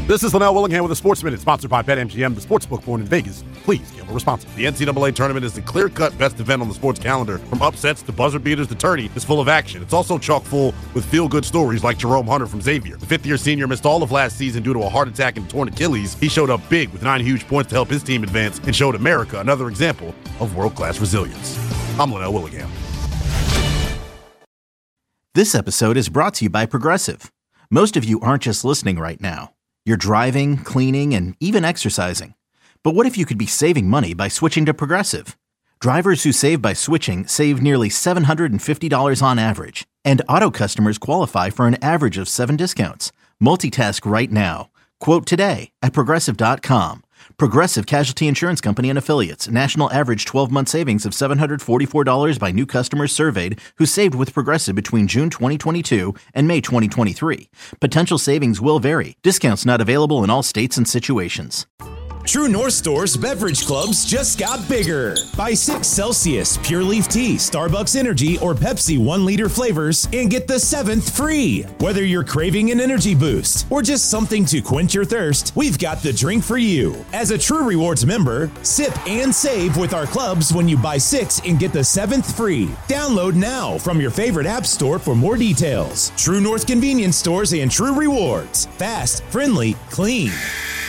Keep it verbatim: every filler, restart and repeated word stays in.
This is Linnell Willingham with a Sports Minute, sponsored by BetMGM, the sportsbook born in Vegas. Please gamble responsibly. The N C double A tournament is the clear-cut best event on the sports calendar. From upsets to buzzer beaters, the tourney is full of action. It's also chock full with feel-good stories like Jerome Hunter from Xavier. The fifth-year senior missed all of last season due to a heart attack and torn Achilles. He showed up big with nine huge points to help his team advance and showed America another example of world-class resilience. I'm Linnell Willingham. This episode is brought to you by Progressive. Most of you aren't just listening right now. You're driving, cleaning, and even exercising. But what if you could be saving money by switching to Progressive? Drivers who save by switching save nearly seven hundred fifty dollars on average. And auto customers qualify for an average of seven discounts. Multitask right now. Quote today at Progressive dot com. Progressive Casualty Insurance Company and Affiliates. National average twelve-month savings of seven hundred forty-four dollars by new customers surveyed who saved with Progressive between June twenty twenty-two and May twenty twenty-three. Potential savings will vary. Discounts not available in all states and situations. True North Store's beverage clubs just got bigger. Buy six Celsius, Pure Leaf Tea, Starbucks Energy, or Pepsi one liter flavors and get the seventh free. Whether you're craving an energy boost or just something to quench your thirst, we've got the drink for you. As a True Rewards member, sip and save with our clubs when you buy six and get the seventh free. Download now from your favorite app store for more details. True North Convenience Stores and True Rewards. Fast, friendly, clean.